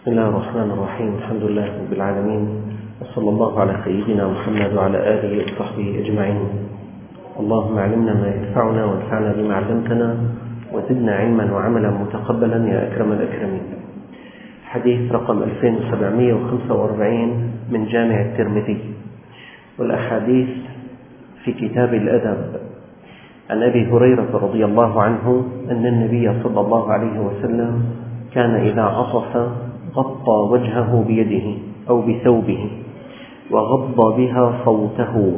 بسم الله الرحمن الرحيم. الحمد لله رب العالمين، وصلى الله على سيدنا محمد وعلى آله وصحبه أجمعين. اللهم علمنا ما ينفعنا وانفعنا بما علمتنا وزدنا علما وعملا متقبلا يا أكرم الأكرمين. حديث رقم 2745 من جامع الترمذي، والأحاديث في كتاب الأدب. عن أبي هريرة رضي الله عنه أن النبي صلى الله عليه وسلم كان إذا عطس غطى وجهه بيده أو بثوبه وغض بها صوته.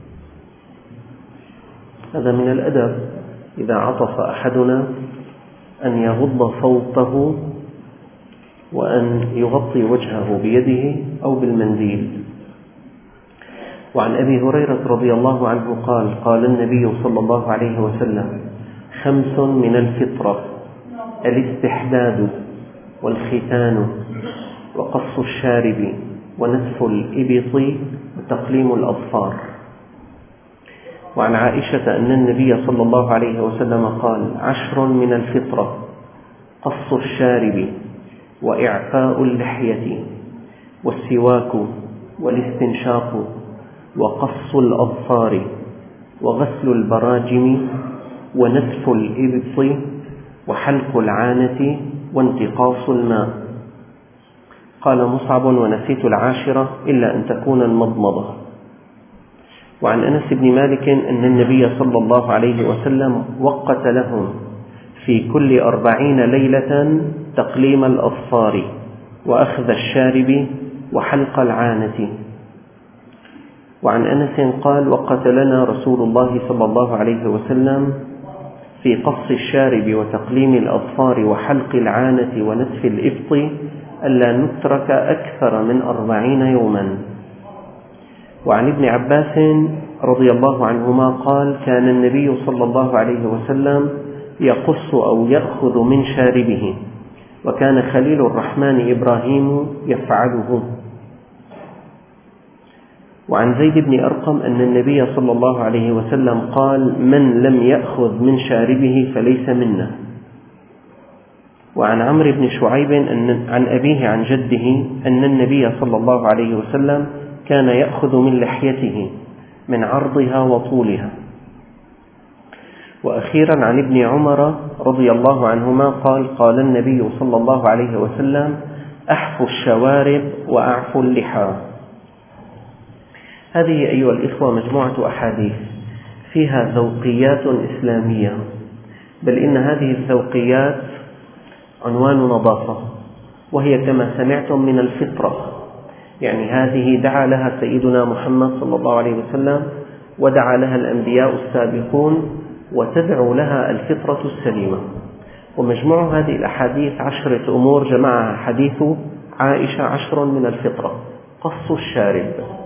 هذا من الأدب، إذا عطس أحدنا أن يغض صوته وأن يغطي وجهه بيده أو بالمنديل. وعن أبي هريرة رضي الله عنه قال: قال النبي صلى الله عليه وسلم: 5 من الفطرة: الاستحداد والختان وقص الشارب ونتف الإبط وتقليم الأظفار. وعن عائشة أن النبي صلى الله عليه وسلم قال: 10 من الفطرة: قص الشارب وإعفاء اللحية والسواك والاستنشاق وقص الأظفار وغسل البراجم ونتف الإبط وحلق العانة وانتقاص الماء. قال مصعب: ونسيت 10 إلا أن تكون المضمضة. وعن أنس بن مالك أن النبي صلى الله عليه وسلم وقت لهم في كل 40 ليلة تقليم الأظفار وأخذ الشارب وحلق العانة. وعن أنس قال: وقت لنا رسول الله صلى الله عليه وسلم في قص الشارب وتقليم الأظفار وحلق العانة ونتف الإبط ألا نترك أكثر من 40 يوما. وعن ابن عباس رضي الله عنهما قال: كان النبي صلى الله عليه وسلم يقص أو يأخذ من شاربه، وكان خليل الرحمن إبراهيم يفعله. وعن زيد بن أرقم أن النبي صلى الله عليه وسلم قال: من لم يأخذ من شاربه فليس منا. وعن عمرو بن شعيب عن أبيه عن جده أن النبي صلى الله عليه وسلم كان يأخذ من لحيته من عرضها وطولها. وأخيرا عن ابن عمر رضي الله عنهما قال: قال النبي صلى الله عليه وسلم: أحفوا الشوارب وأعفوا اللحى. هذه أيها الإخوة مجموعة أحاديث فيها ذوقيات إسلامية، بل إن هذه الذوقيات عنوان نظافة، وهي كما سمعتم من الفطرة. يعني هذه دعا لها سيدنا محمد صلى الله عليه وسلم، ودعا لها الأنبياء السابقون، وتدعو لها الفطرة السليمة. ومجموع هذه الأحاديث 10 أمور جمعها حديث عائشة: 10 من الفطرة. قص الشارب: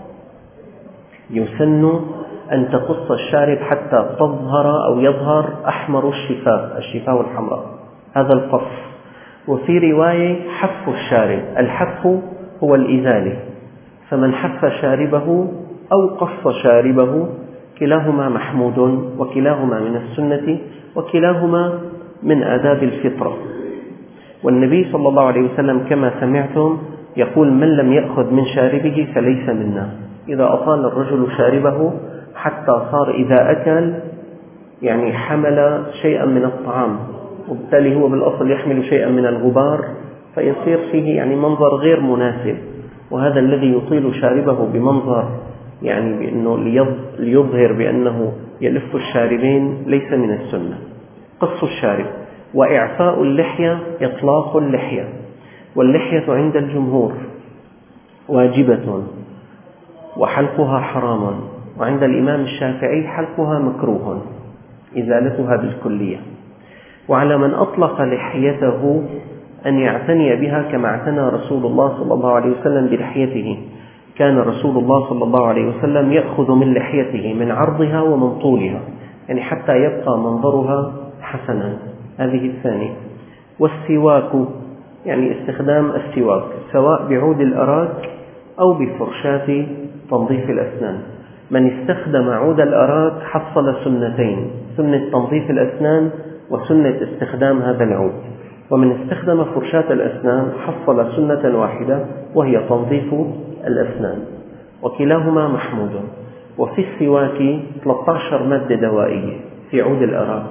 يسن أن تقص الشارب حتى تظهر أو يظهر أحمر الشفاه الحمراء، هذا القص. وفي رواية حف الشارب: الحف هو الإزالة، فمن حف شاربه أو قص شاربه كلاهما محمود، وكلاهما من السنة، وكلاهما من آداب الفطرة. والنبي صلى الله عليه وسلم كما سمعتم يقول: من لم يأخذ من شاربه فليس منا. إذا أطال الرجل شاربه حتى صار إذا أكل يعني حمل شيئا من الطعام، وبالتالي هو بالأصل يحمل شيئا من الغبار، فيصير فيه يعني منظر غير مناسب. وهذا الذي يطيل شاربه بمنظر يعني بأنه ليظهر بأنه يلف الشاربين ليس من السنة. قص الشارب. وإعفاء اللحية: إطلاق اللحية، واللحية عند الجمهور واجبة وحلقها حرام، وعند الإمام الشافعي حلقها مكروه، إزالتها بالكلية. وعلى من أطلق لحيته أن يعتني بها كما اعتنى رسول الله صلى الله عليه وسلم بلحيته. كان رسول الله صلى الله عليه وسلم يأخذ من لحيته من عرضها ومن طولها، يعني حتى يبقى منظرها حسنا. هذه الثانية. والسواك، يعني استخدام السواك سواء بعود الأراك أو بفرشاة تنظيف الأسنان. من استخدم عود الأراك حصل سنتين: سنة تنظيف الأسنان وسنة استخدام هذا العود. ومن استخدم فرشاة الأسنان حصل سنة واحدة وهي تنظيف الأسنان، وكلاهما محمود. وفي السواك 13 مادة دوائية في عود الأراك،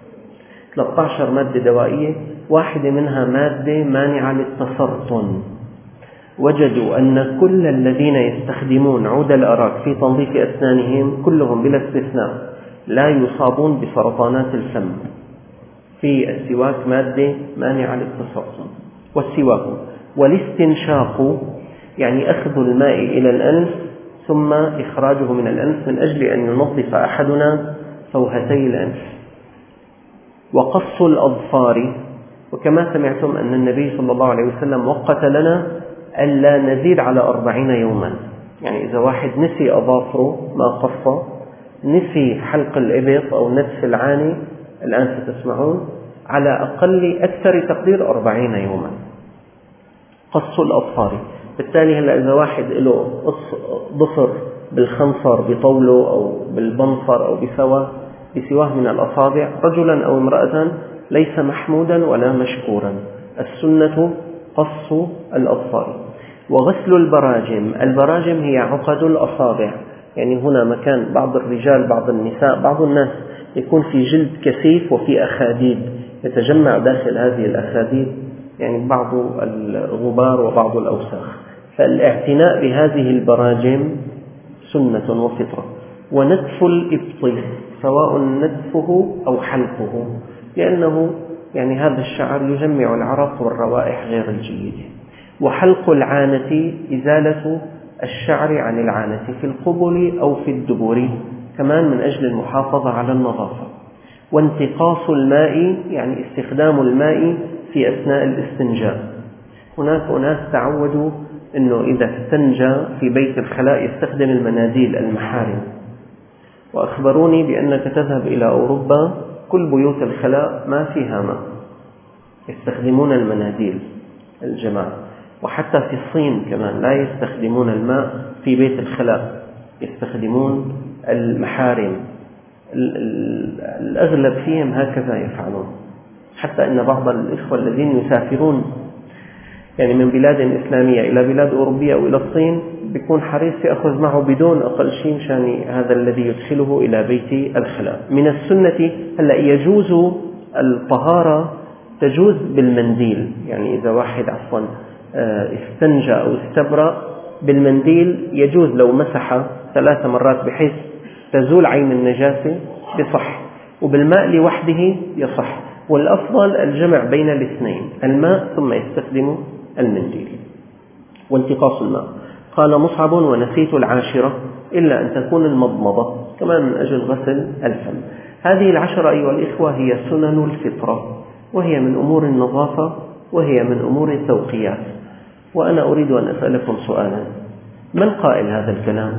13 مادة دوائية، واحدة منها مادة مانعة للتسرطن. وجدوا أن كل الذين يستخدمون عود الأراك في تنظيف أسنانهم كلهم بلا استثناء لا يصابون بسرطانات الفم. في السواك مادة مانعة للتسرطن. والسواك والاستنشاق يعني أخذ الماء إلى الأنف ثم إخراجه من الأنف من أجل أن ينظف أحدنا فوهتي الأنف. وقص الأظفار، وكما سمعتم أن النبي صلى الله عليه وسلم وقت لنا ألا نزيد على 40 يوما، يعني إذا واحد نسي أظافره ما قص، نسي حلق الإبط أو نتف العاني، الآن ستسمعون، على أقل أكثر تقدير 40 يوما قص الأظفار. بالتالي هلأ إذا واحد له ضفر بالخنصر بطوله أو بالبنصر أو بسواه من الأصابع، رجلا أو امرأة، ليس محمودا ولا مشكورا. السنة قص الأظفار. وغسل البراجم، البراجم هي عقد الأصابع، يعني هنا مكان بعض الرجال بعض النساء بعض الناس يكون في جلد كثيف وفي أخاديد يتجمع داخل هذه الأخاديد يعني بعض الغبار وبعض الأوساخ، فالاعتناء بهذه البراجم سنة وفطرة. ونتف الإبط سواء نتفه أو حلقه، لأنه يعني هذا الشعر يجمع العرق والروائح غير الجيدة. وحلق العانة إزالة الشعر عن العانة في القبل أو في الدبر كمان من أجل المحافظة على النظافة. وانتقاص الماء يعني استخدام الماء في أثناء الاستنجاء. هناك أناس تعودوا أنه إذا استنجى في بيت الخلاء يستخدم المناديل المحارم، وأخبروني بأنك تذهب إلى أوروبا كل بيوت الخلاء ما فيها ماء، يستخدمون المناديل الجماعة. وحتى في الصين كمان لا يستخدمون الماء في بيت الخلاء، يستخدمون المحارم. الأغلب فيهم هكذا يفعلون، حتى أن بعض الإخوة الذين يسافرون يعني من بلاد إسلامية إلى بلاد أوروبية أو إلى الصين بيكون حريص يأخذ معه بدون أقل شيء مشان هذا الذي يدخله إلى بيت الخلاء. من السنة هلا يجوز الطهارة تجوز بالمنديل، يعني إذا واحد استنجى أو استبرأ بالمنديل يجوز لو مسح 3 مرات بحيث تزول عين النجاسة بصح، وبالماء لوحده يصح. والأفضل الجمع بين الاثنين، الماء ثم يستخدم المنديل. وانتقاص الماء، قال مصعب ونسيت العاشرة إلا أن تكون المضمضة كمان من أجل غسل الفم. هذه 10 أيها الإخوة هي سنن الفطرة، وهي من أمور النظافة وهي من أمور التوقيات. وأنا أريد أن أسألكم سؤالا، من قائل هذا الكلام؟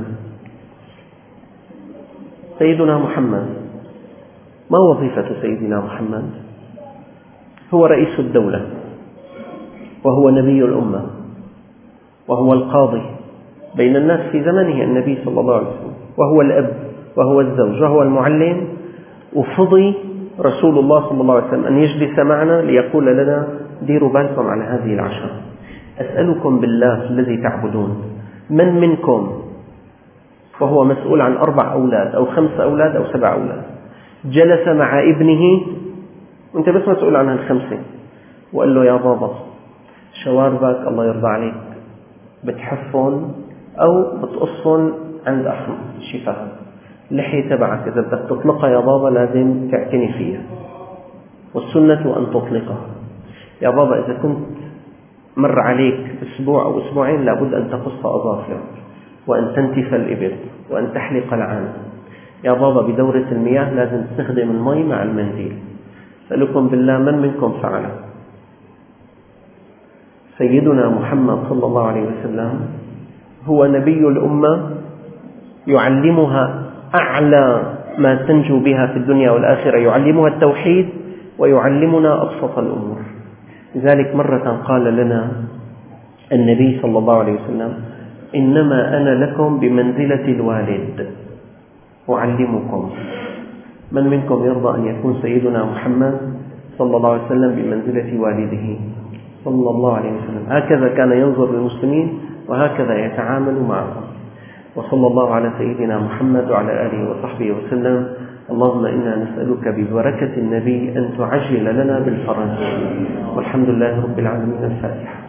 سيدنا محمد. ما وظيفة سيدنا محمد؟ هو رئيس الدولة، وهو نبي الأمة، وهو القاضي بين الناس في زمنه النبي صلى الله عليه وسلم، وهو الأب وهو الزوج وهو المعلم. وفضي رسول الله صلى الله عليه وسلم أن يجلس معنا ليقول لنا ديروا بالكم على هذه 10. أسألكم بالله الذي تعبدون، من منكم وهو مسؤول عن 4 أولاد أو 5 أولاد أو 7 أولاد جلس مع ابنه وانت بس مسؤول عن ال5 وقال له يا بابا شواربك الله يرضى عليك بتحفهم أو بتقصهم عند أحمد الشفاه، اللحية تبعك إذا بدك تطلقها يا بابا لازم تعتني فيها، والسنة أن تطلقها. يا بابا إذا كنت مر عليك أسبوع أو أسبوعين لابد أن تقص أظافرك وأن تنتف الإبط وأن تحلق العانة. يا بابا بدورة المياه لازم تستخدم المي مع المنديل. أسألكم بالله من منكم فعله؟ سيدنا محمد صلى الله عليه وسلم هو نبي الأمة، يعلمها أعلى ما تنجو بها في الدنيا والآخرة، يعلمها التوحيد ويعلمنا أبسط الأمور. لذلك مرة قال لنا النبي صلى الله عليه وسلم إنما أنا لكم بمنزلة الوالد أعلمكم. من منكم يرضى أن يكون سيدنا محمد صلى الله عليه وسلم بمنزلة والده صلى الله عليه وسلم. هكذا كان ينظر للمسلمين وهكذا يتعامل معهم. وصلى الله على سيدنا محمد وعلى آله وصحبه وسلم. اللهم إنا نسألك ببركة النبي أن تعجل لنا بالفرج. والحمد لله رب العالمين. الفاتحة.